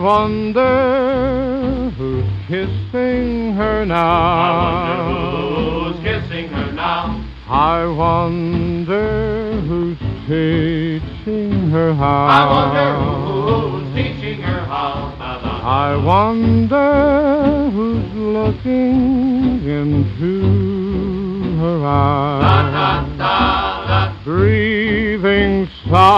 wonder who's kissing her now. I wonder who's kissing her now. I wonder who's teaching her how. I wonder who's teaching her how. I wonder who's looking into her eyes, breathing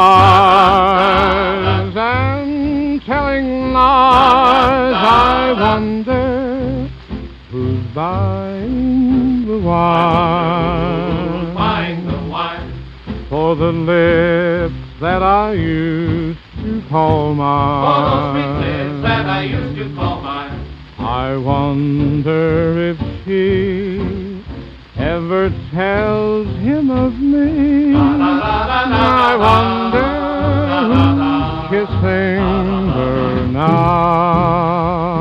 sighs and telling lies. I wonder who's buying the wine, for the lips that I used to call mine. For those sweet lips that I used to call mine. I wonder if she ever tells him of me. I wonder who's kissing her now.